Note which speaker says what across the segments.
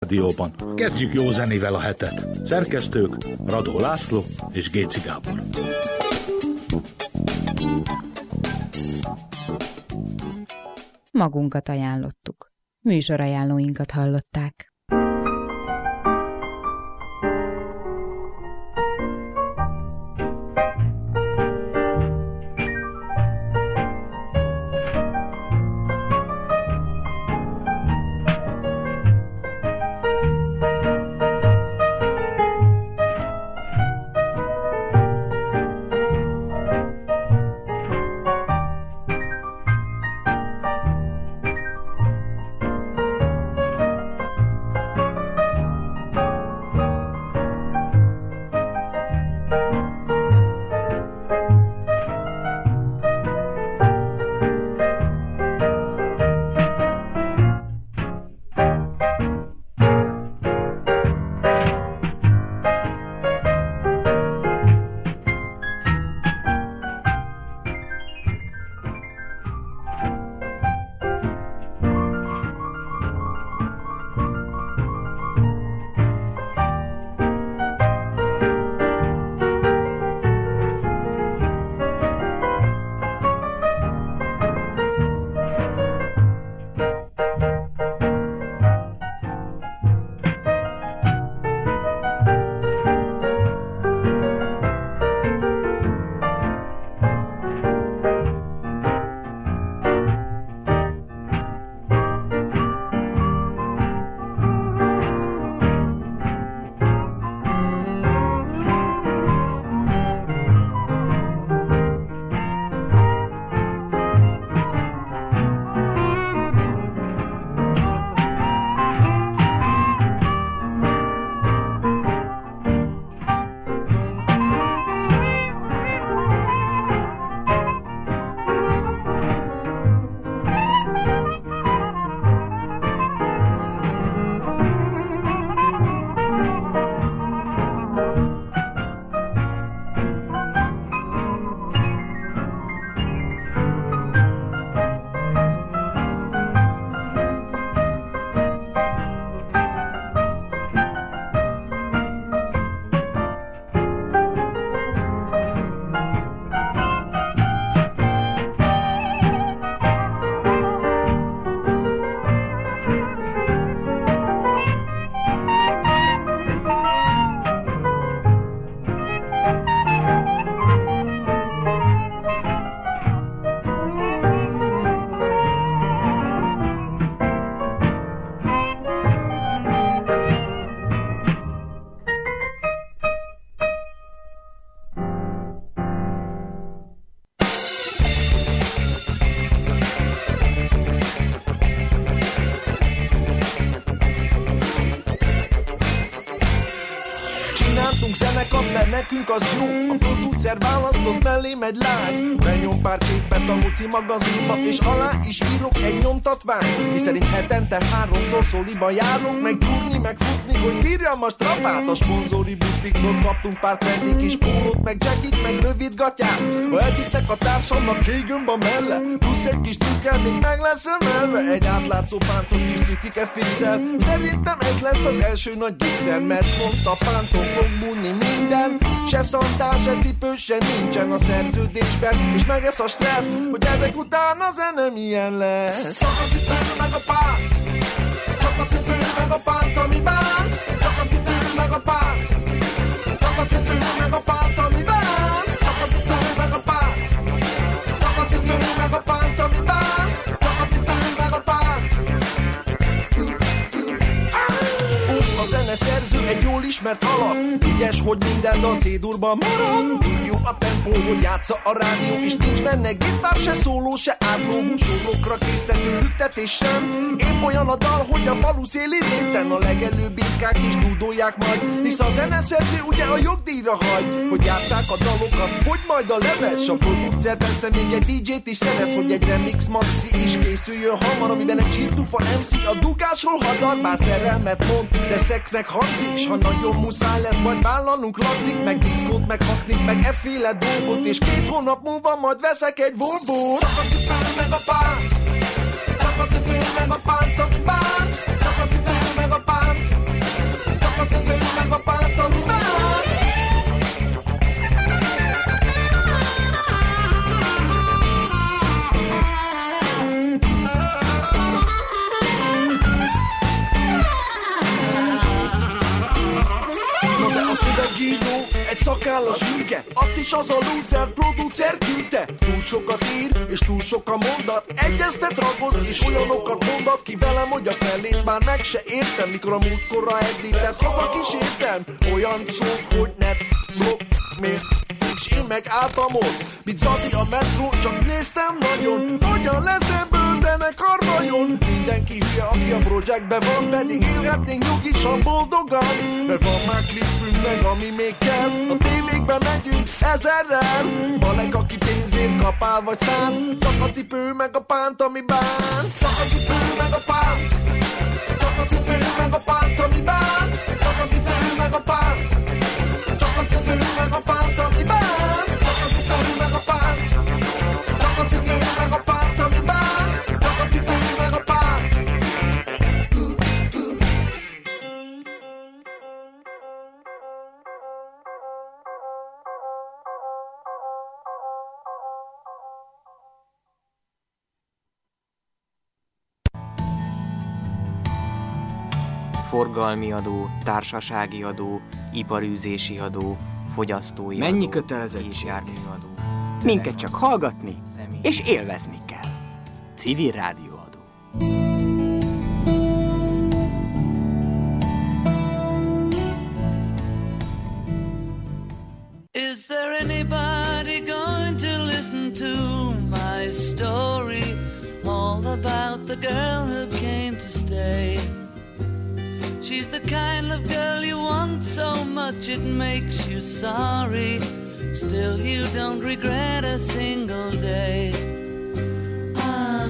Speaker 1: Rádióban. Kezdjük jó zenével a hetet. Szerkesztők Radó László és Géci Gábor.
Speaker 2: Magunkat ajánlottuk. Műsorajánlóinkat hallották.
Speaker 3: mert nekünk az jó. A producer választott mellé megy lány, benyom pár képet a Luci magazinba, és alá is írok egy nyomtatványt, miszerint hetente 3-szor szóliba járunk, meg gyúrni, meg futni, hogy bírjam a strapát. A sponzori butikból kaptunk pár trendy kis pólót, meg jackit, meg rövid gatyát. Ha egyiknek a társamnak régön van melle, plusz egy kis trükkel még meg lesz emelve, egy átlátszó pántos kis citike fixel. Szerintem ez lesz az első nagy gigszer, mert pont a pánton fog múlni minden, se szantál, se cipő, se nincsen a szerződésben, és meg ez a stressz, hogy ezek után a zene milyen lesz. Csak a cipő meg a pánt, csak a cipő meg a pánt, ami bánt, csak a cipő meg a pánt, csak a cipő meg a pánt, ami bánt, csak a cipő meg a pánt, csak a cipő meg a pánt, ami bánt, csak a cipő meg a pánt. A zeneszerző egy jól ismert alak, ügyes, hogy minden dal C-durban marad. Jó a tempó, hogy játsza a rádió, és nincs benne gitár, se szóló, se átlógó, sorokra késztető lüktetés sem. Épp olyan a dal, hogy a falu széli réten a legelőbb birkák is dúdolják majd, hisz a zeneszerző ugye a jogdíjra hagy, hogy játsszák a dalokat, hogy majd a lemez. A producer persze még egy DJ-t is szerez, hogy egy remix maxi is készüljön hamar, amiben egy sírtufa MC a dugásról hadar, bár szerelmet mond, de szexnek hangzik, s ha nagyon muszáj lesz, majd vállalnunk lancik, meg diszkót, meg haknik, meg efféle dolgot, és 2 hónap múlva majd veszek egy Volvo-t. Csak a cipő meg a pánt, csak a cipő meg a pánt, ami bánt, csak a cipő meg a pánt, Guido, egy szakállas hülye, azt is az a loser producer küldte. Túl sokat ír, és túl sok a mondat, egyeztet, ragoz, és olyanokat mondat ki velem, hogy a felét már meg se értem. Mikor a múltkorra edített, hazakísértem, olyan szót, hogy net, blokk, miért? És én meg álltam ott, mint Zazi a metró, csak néztem nagyon, hogyan lesz ebből zenekar vajon. Mindenki hülye, aki a projektbe van, pedig élhetnénk nyugisan, boldogan, mert van már klipünk meg, ami még kell. A tévékbe megyünk ezerrel, Balek, aki pénzért kapál vagy szán, csak a cipő meg a pánt, ami bánt. Csak a cipő meg a pánt, csak a cipő meg a pánt, ami bánt. Csak a cipő meg a pánt, csak a cipő meg a pánt, ami bánt. Csak a cipő meg a pánt, csak a cipő meg a pánt, ami bánt. Csak a cipő meg a pánt.
Speaker 4: Forgalmi adó, társasági adó, iparűzési adó, fogyasztói adó. Mennyi kötelezettség? Járműadó. Minket csak hallgatni és élvezni kell. Civil rádióadó.
Speaker 5: Is there anybody going to listen to my story? All about the girl who came to stay. She's the kind of girl you want so much it makes you sorry. Still you don't regret a single day. Ah,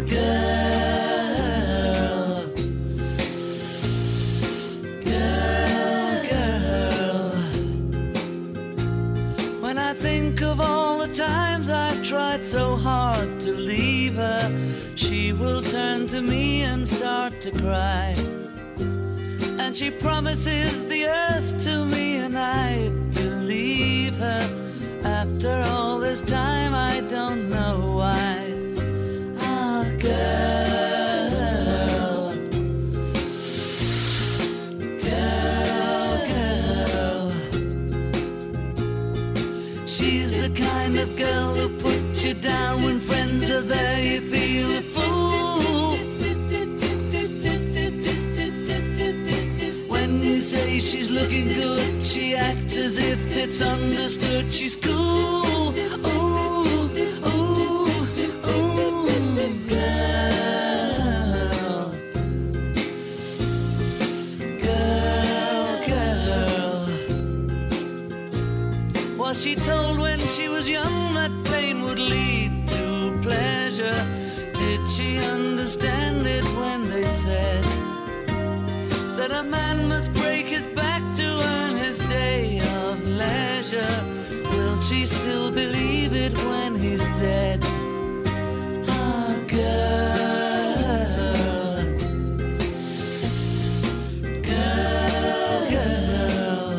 Speaker 5: girl, girl, girl. When I think of all the times I've tried so hard to leave her, she will turn to me and start to cry. And she promises the earth to me, and I believe her. After all this time, I don't know why. Ah, girl, girl, girl. She's the kind of girl who puts you down when friends are there. You feel a fool. You say she's looking good, she acts as if it's understood. She's cool, ooh, ooh, ooh, girl, girl, girl. Was she told when she was young that pain would lead to pleasure? Did she understand it when they said that a man must break his back to earn his day of leisure? Will she still believe it when he's dead? Ah, girl, girl, girl.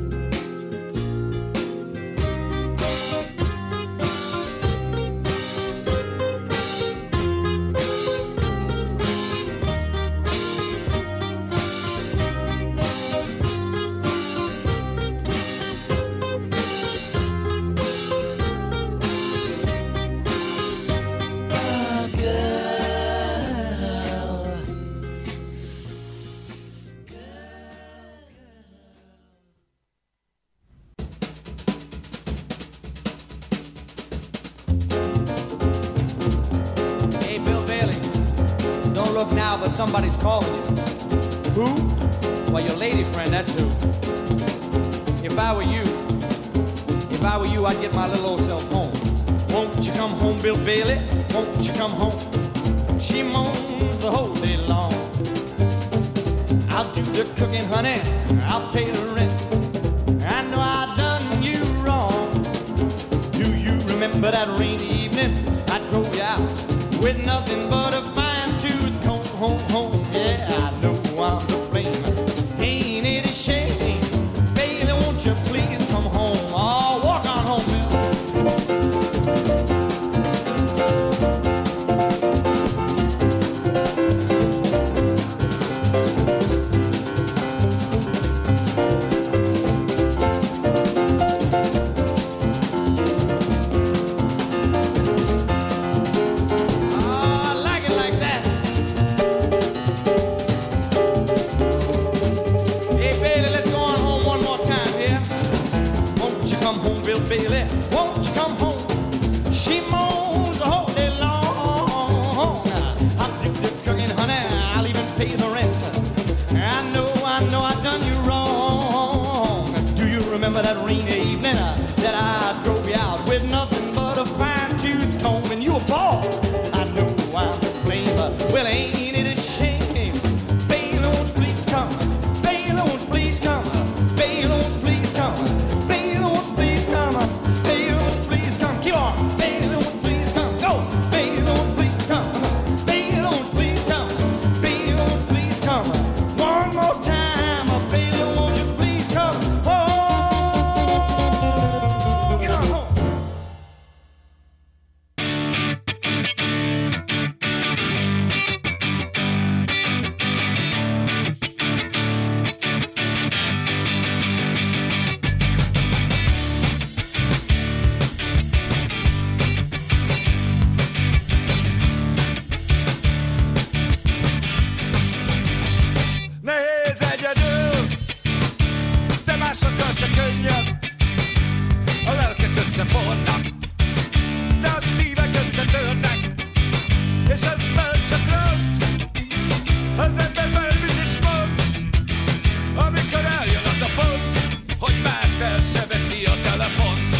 Speaker 6: But somebody's calling you. Who? Well, your lady friend, that's who. If I were you, I'd get my little old self home. Won't you come home, Bill Bailey? Won't you come home? She moans the whole day long. I'll do the cooking, honey. I'll pay the rent. I know I done you wrong. Do you remember that rainy evening? I drove you out with nothing but a fine tooth comb. Home, home, yeah, I know I'm to blame. Ain't it a shame? Baby, won't you please come home? Oh, walk on home,
Speaker 3: másokkal se könnyebb. A lelkek összefornak, de a szívek összetörnek, és ez már csak rossz. Az ember bármit is mond, amikor eljön az a pont, hogy már fel se veszi a telefont.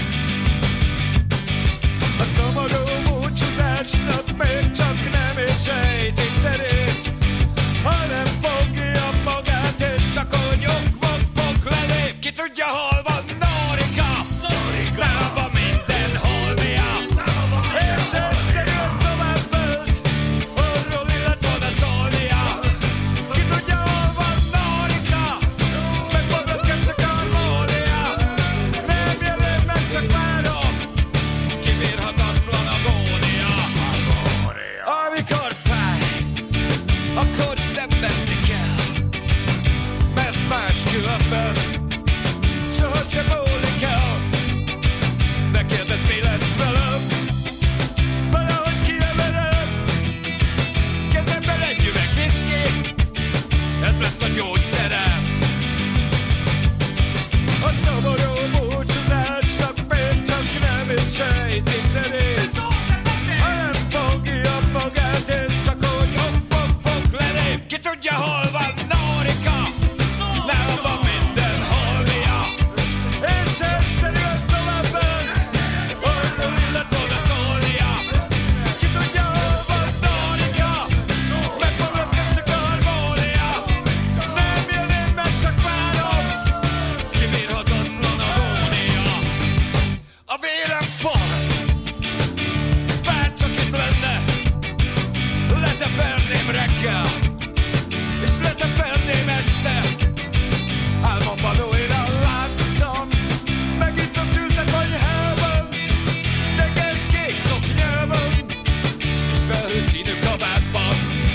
Speaker 3: A szomorú búcsúzásnak még csak nem és sejti szerint, hanem fogja magát, és csak hogy okmok fog lelép. Ki tudja, hol van Norika? Nála van minden holmia, és egyszerűen tovább föld, arról illet volna szólnia. Ki tudja, hol van Norika? Meg magad kezdtek harmónia. Nem jelen meg, csak várom, kibírhatatlan agónia. Amikor fáj, akkor szenvedni kell, mert máskülönben sohasem múlik el. Ne kérdezz, mi lesz velem, valahogy kiemelem. Kezemben egy üveg viszki, ez lesz a gyógyszerem. A szomorú búcsúzásnak még csak nem is sejti szerint, hanem fogja magát, és csak hogy okmok fog lelép. Ki tudja, hol van Norika? Nála van minden holmia, és egyszerűen tovább ment, arról illet volna szólnia. Ki tudja, hol van Norika? Meg magad kezdtek a harmónia. Nem jön én meg, csak várom, kibírhatatlan agónia. A vérem forr, bárcsak itt lenne, leteperném reggel, és leteperném este. Álmomban újra láttam, megint ott ült a konyhában, tenger kék szoknyában, és felhőszínű kabátban.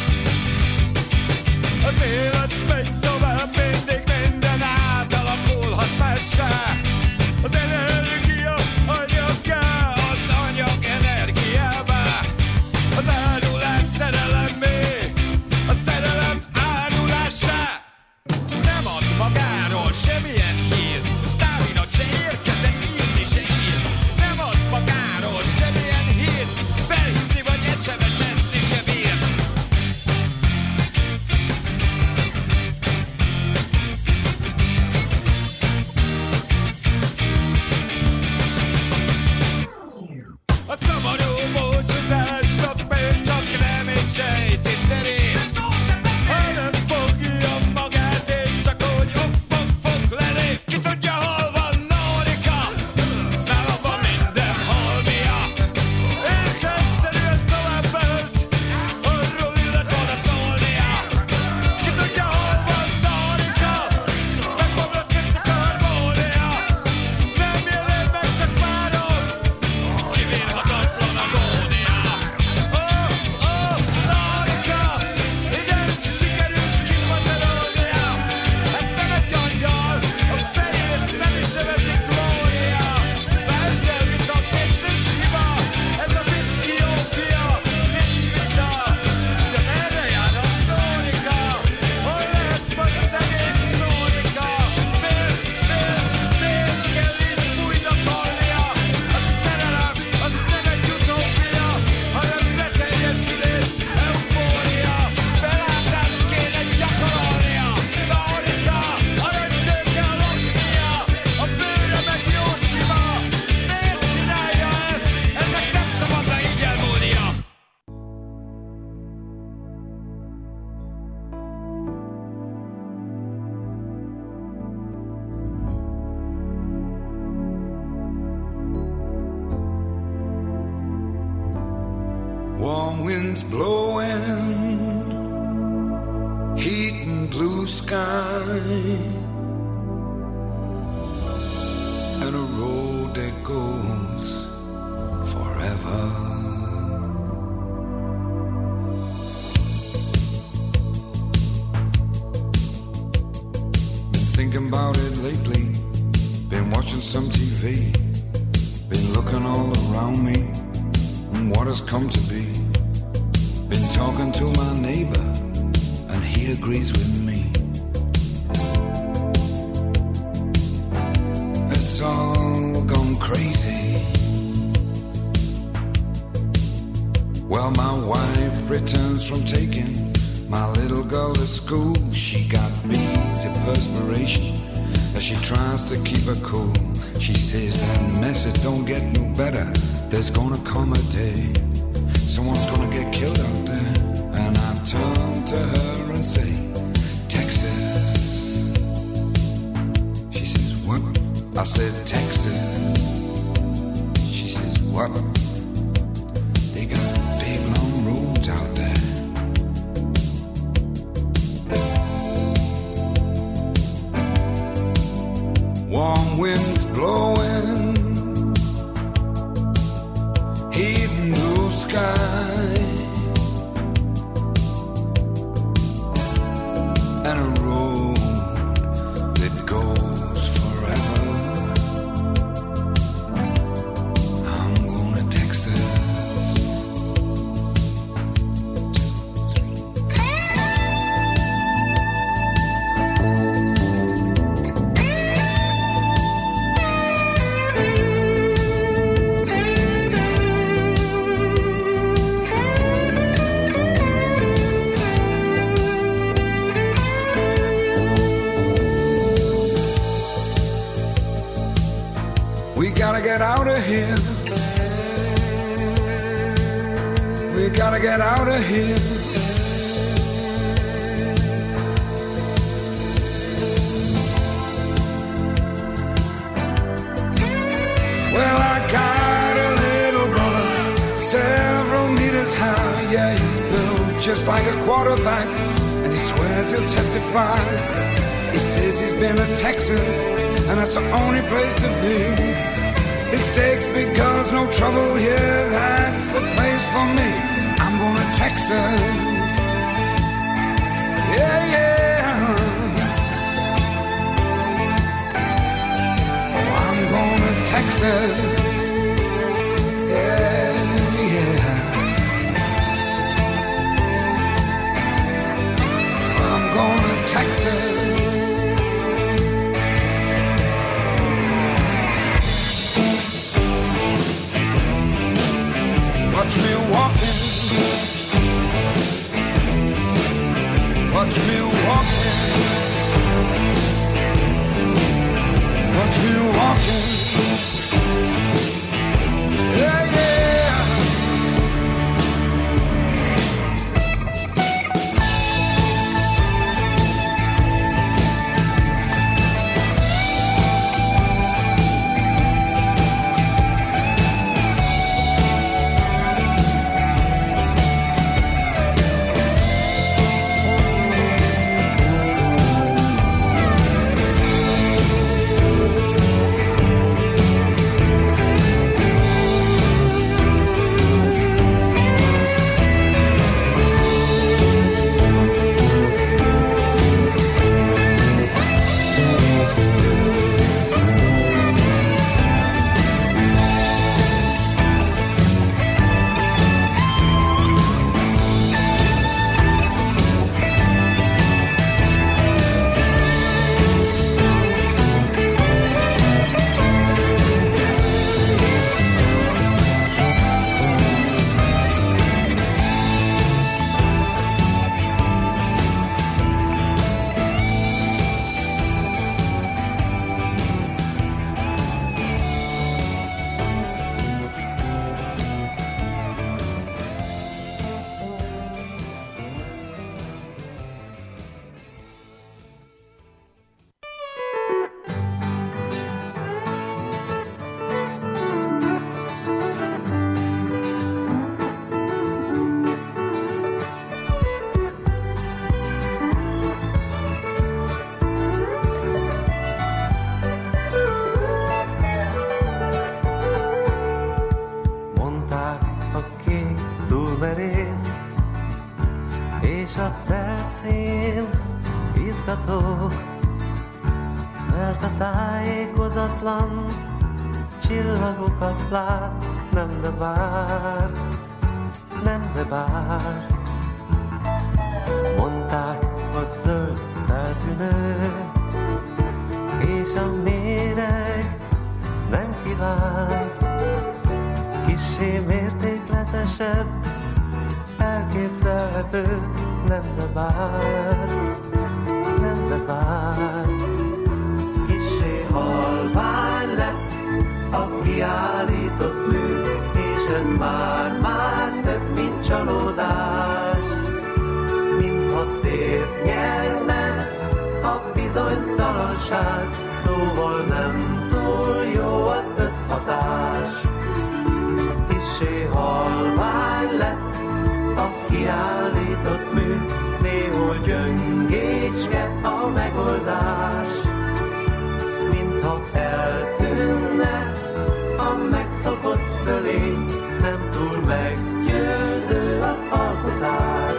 Speaker 3: Az élet megy tovább, mindig minden átalakulhat mássá. Az energia anyaggá, az anyag energiává. Az árulás szerelemmé, a szerelem árulásá. Nem ad magáról semmilyen hír, Dávidot se érkezett írni se ír. Nem ad magáról semmilyen hír, felhívni vagy SMS-ezni se bírt. A szomorú búcsúzásnak még csak nem is sejti szerint, hanem fogja magát, és csak hogy okmok fog lelép. Ki tudja, hol van Norika? Nála van minden holmia, és egyszerűen tovább ment, arról illet volna szólnia. Ki tudja, hol van Norika? Meg magad kezdtek a harmónia. Nem jelen meg, csak várom, kibírhatatlan agónia. Norika, igen, sikerült kipazarolnia. Hát nem egy angyal, a fejét nem is övezik glória. Ezzel viszont itt nincs hiba, ez a viszkiópia, nincs vita. De merre jár a Norika? Hol lehet majd szegény Norika? Miért kell itt fújnak halnia? A szerelem, az nem egy utópia, hanem beteljesülés, eufória. Belátást kéne gyakorolnia. Norika, aranyszőke a laknia, a bőre meg jó sima. Miért csinálja ezt? Ennek nem szabadna így elmúlnia.
Speaker 7: Warm winds blowing, heat and blue sky, and a road that goes forever. Been thinking about it lately, been watching some TV, been looking all around me and what has come to be. Been talking to my neighbor and he agrees with me. Well, my wife returns from taking my little girl to school. She got beads of perspiration as she tries to keep her cool. She says that mess, it don't get no better. There's gonna come a day someone's gonna get killed out there. And I turn to her and say, Texas. She says, what? I said, Texas. She says, what? They got big long roads out there. Warm winds blowing, heat and blue sky, and a road that goes forever. I'm going to Texas. 2, 3. We gotta get out of here. We gotta get out of here. Well, I got a little brother, several meters high. Yeah, he's built just like a quarterback, and he swears he'll testify. He says he's been to Texas, and that's the only place to be. Big stakes, big guns, no trouble here. That's the place for me. I'm going to Texas. Yeah, yeah. Oh, I'm going to Texas. Yeah, yeah. I'm going to Texas. Watch me walking. Watch me walking. Watch me walking. Yeah, yeah.
Speaker 8: És a felszín izgató, mert a tájékozatlan csillagokat lát, nem de bár, nem de bár. Mondták a zöld feltűnő, és a méreg nem kívánt, kissé mértékletesebb, bizonytalanság, szóval nem túl jó az összhatás. Kissé halvány lett a kiállított mű, néhol gyöngécske a megoldás. Mintha eltűnne a megszokott fölény, nem túl meggyőző az alkotás.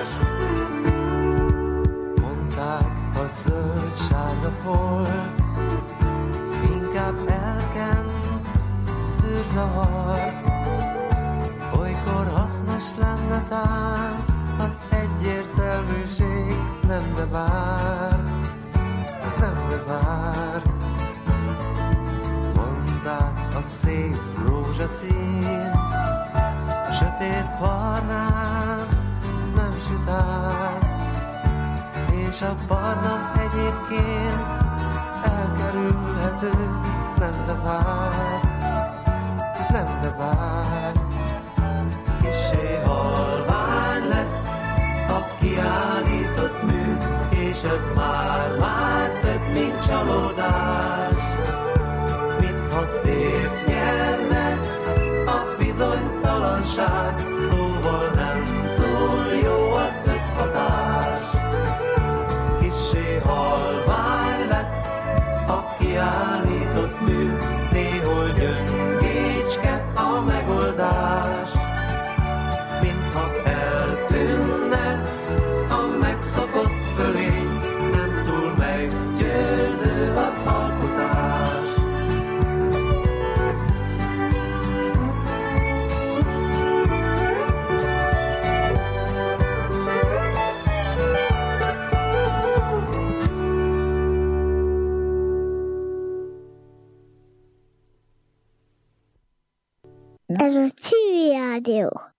Speaker 8: Mondták, a zöld-sárga folt inkább elkent zűrzavar. Olykor hasznos lenne tán az egyértelműség, nem de vár, nem de vár. Mondták, a szép rózsaszín a sötét barnán nem süt át, és a barna egyébként elkerülhető, nem de vár, nem de vár. Kissé halvány lett a kiállított mű, és ez már több, mint csalódás. Mintha tép nyerne a bizonytalanság, szóval nem túl jó az összhatás. Kissé halvány lett a kiállított mű, néhol gyöngécske a megoldás. Mintha eltűnne a megszokott fölény, nem túl meggyőző az alkotás.
Speaker 9: Ez a Civil Rádió.